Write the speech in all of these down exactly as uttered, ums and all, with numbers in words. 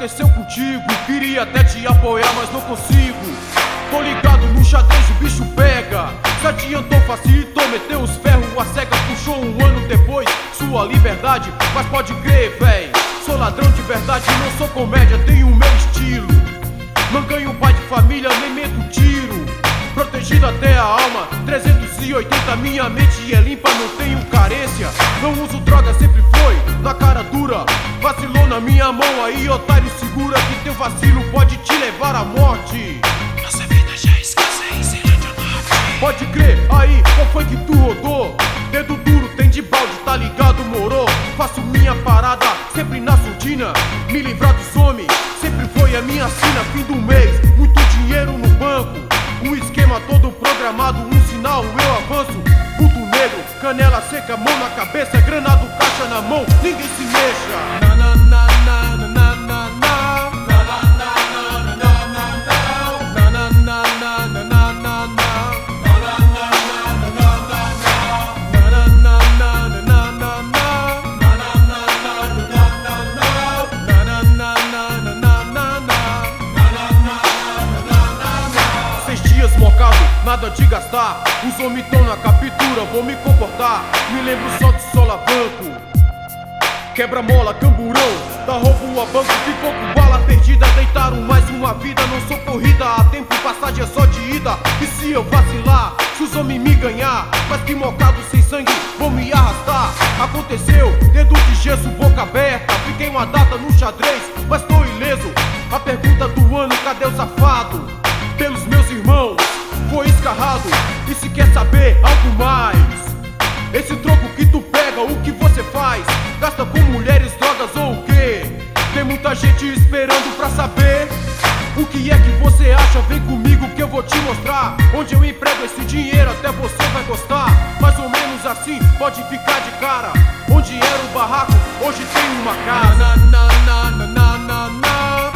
aconteceu contigo? Queria até te apoiar, mas não consigo. Tô ligado no xadrez, o bicho pega. Se adiantou, facilitou, meteu os ferros, a cega puxou um ano depois sua liberdade. Mas pode crer, véi, sou ladrão de verdade, não sou comédia, tenho o meu estilo. Não ganho pai de família, nem meto tiro. Protegido até a alma, trezentos e oitenta, minha mente é limpa, não tenho carência. Não uso droga, sempre foi na cara dura. Vacilou na minha mão, aí otário, segura que teu vacilo pode te levar à morte. Nossa vida já escassa em Ceilândia Norte. Pode crer, aí, qual foi que tu rodou? Dedo duro, tem de balde, tá ligado, moro? Faço minha parada, sempre na surdina. Me livrar dos homens, sempre foi a minha sina. Fim do mês, muito dinheiro no banco. O esquema todo programado, um sinal, eu avanço. Puto negro, canela seca, mão na cabeça, grana do caixa na mão, ninguém se mexa. Na, na, na, na, na, na, na, na. Nada de gastar, os homens tão na captura, vou me comportar. Me lembro só de solavanco, quebra-mola, camburão, dá roubo a banco, ficou com bala perdida. Deitaram mais uma vida, não sou corrida, a tempo passagem é só de ida. E se eu vacilar, se os homens me ganhar, mas que mocado sem sangue, vou me arrastar. Aconteceu, dedo de gesso, boca aberta, fiquei uma data no xadrez, mas tô ileso. A pergunta do ano, cadê o safado? Pelos meus irmãos foi escarrado, e se quer saber algo mais, esse troco que tu pega, o que você faz? Gasta com mulheres, drogas ou o quê? Tem muita gente esperando pra saber o que é que você acha. Vem comigo que eu vou te mostrar onde eu emprego esse dinheiro, até você vai gostar. Mais ou menos assim, pode ficar de cara. Onde era o barraco, hoje tem uma casa. Na, na, na, na, na, na.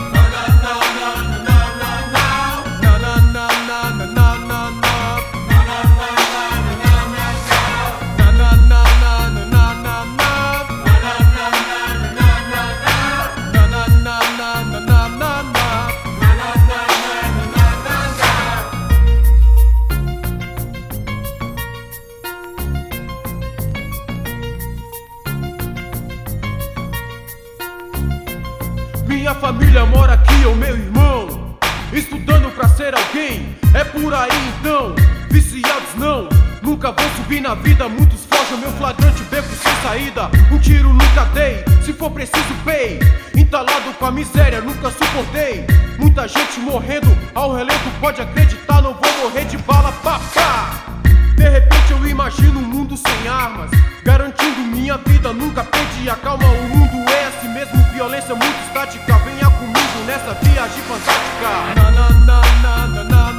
Minha família mora aqui, o meu irmão, estudando pra ser alguém. É por aí então, viciados não, nunca vou subir na vida. Muitos fogem, meu flagrante beco sem saída. Um tiro nunca dei, se for preciso pay. Entalado com a miséria, nunca suportei. Muita gente morrendo, ao relento pode acreditar. Não vou morrer de bala, papá. De repente eu imagino um mundo sem armas, garantindo minha vida, nunca perdi a calma. O mundo é assim mesmo, violência muito estática. Venha comigo nessa viagem fantástica. Na, na, na, na, na, na.